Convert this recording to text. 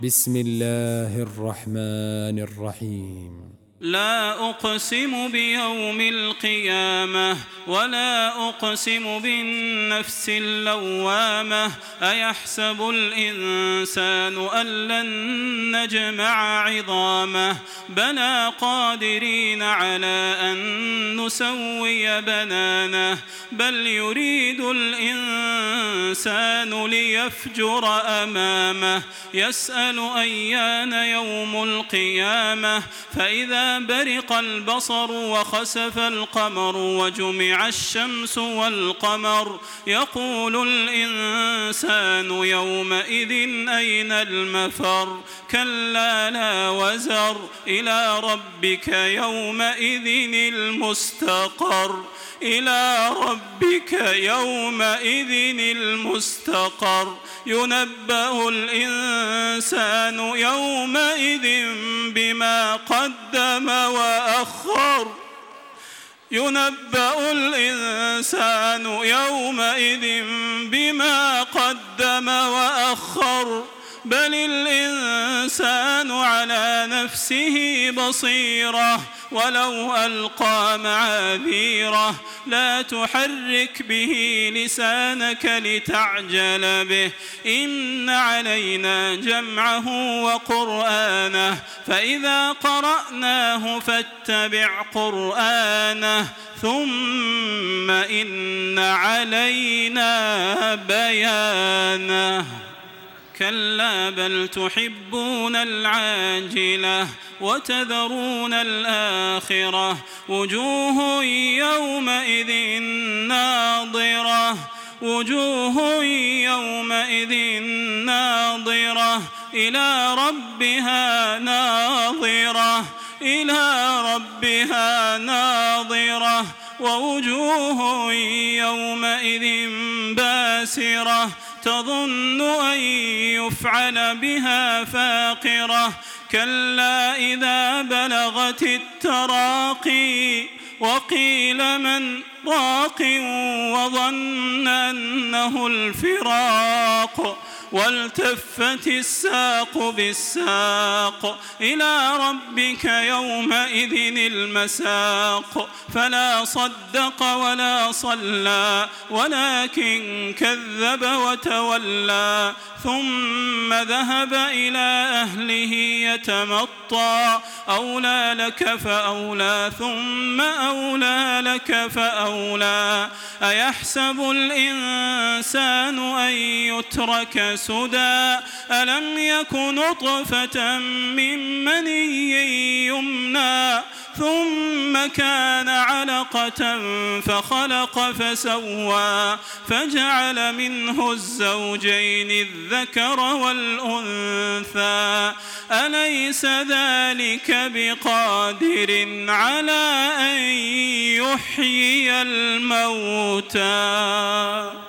بسم الله الرحمن الرحيم. لا أقسم بيوم القيامة ولا أقسم بالنفس اللوامة أيحسب الإنسان أن لن نجمع عظامه بلى قادرين على أن نسوي بنانه بل يريد الإنسان ليفجر أمامه يسأل أيان يوم القيامة فإذا برق البصر وخسف القمر وجمع الشمس والقمر يقول الإنسان يومئذ أين المفر كلا لا وزر إلى ربك يومئذ المستقر إلى ربك يومئذ المستقر ينبأ الإنسان يومئذ بما قدم وأخر ينبأ الإنسان يومئذ بما قدم وأخر بل الإنسان على نفسه بصيرة ولو ألقى معاذيره لا تحرك به لسانك لتعجل به إن علينا جمعه وقرآنه فإذا قرأناه فاتبع قرآنه ثم إن علينا بيانه كلا بل تحبون العاجلة وتذرون الآخرة وجوه يومئذ ناضرة وجوه يومئذ ناظرة إلى ربها ناظرة إلى ربها ناظرة ووجوه يومئذ باسرة تظن أن يفعل بها فاقرة كلا إذا بلغت التراقي وقيل من راق وظن أنه الفراق والتفت الساق بالساق إلى ربك يومئذ المساق فلا صدق ولا صلى ولكن كذب وتولى ثم ذهب إلى أهله يتمطى أولى لك فأولى ثم أولى لك فأولى أيحسب الإنسان أن يترك سدى ألم يك نطفة من مني يمنى ثم كان علقة فخلق فسوى فجعل منه الزوجين الذكر والأنثى أليس ذلك بقادر على أن يحيي الموتى